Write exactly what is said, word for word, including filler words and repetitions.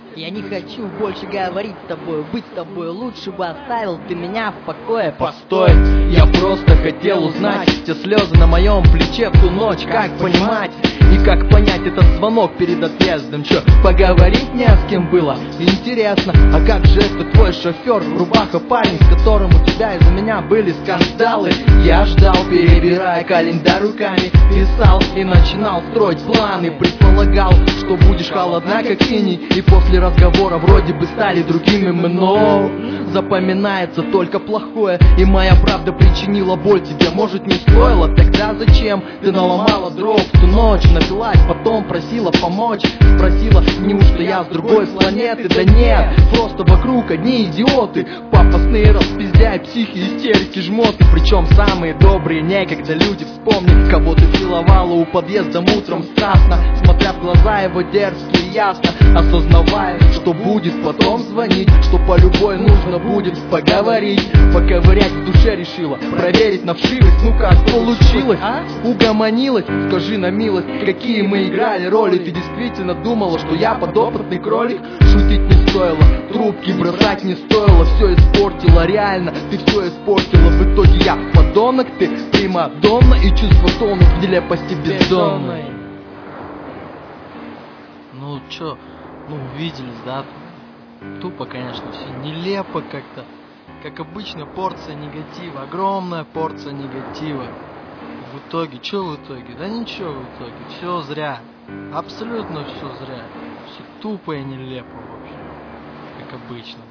Я не хочу больше говорить с тобой, быть с тобой, лучше бы оставил ты меня в покое. Постой, я просто хотел узнать те слезы на моем плече в ту ночь, как понимать и как понять этот звонок перед отъездом. Чё, поговорить не с кем было? Интересно, а как же это твой шофер, рубаха парень, с которым у тебя из-за меня были скандалы? Я ждал, перебирая календарь руками, писал и начинал строить планы, предполагал, что будешь холодна как иней, и после разговора вроде бы стали другими мы, но запоминается только плохое, и моя правда причинила боль тебе, может не стоило, тогда зачем ты наломала дров в ту ночь, напилась, потом просила помочь, спросила, неужто я с другой планеты? Да нет, просто вокруг одни идиоты, пафосные распиздяй, психи, истерики, жмоты, причем самые добрые некогда люди. Вспомни, кого ты целовала у подъезда утром страстно, смотря в глаза его дерзкие, ясно, осознавая, что будет потом звонить, что по любой нужно будет поговорить, поковырять в душе решила, проверить на вшивость, ну как получилось, а? Угомонилась, скажи на милость, какие мы играли роли, ты действительно думала, что я подопытный кролик? Шутить не стоило, трубки бросать не стоило, все испортила, реально, ты все испортила, в итоге я подонок, ты примадонна, и чувства тонут в нелепости бездонной. Ну чё, ну увиделись, да? Тупо, конечно, все нелепо как-то. Как обычно, порция негатива, огромная порция негатива. В итоге, что в итоге? Да ничего в итоге, все зря. Абсолютно все зря. Все тупо и нелепо, в общем. Как обычно.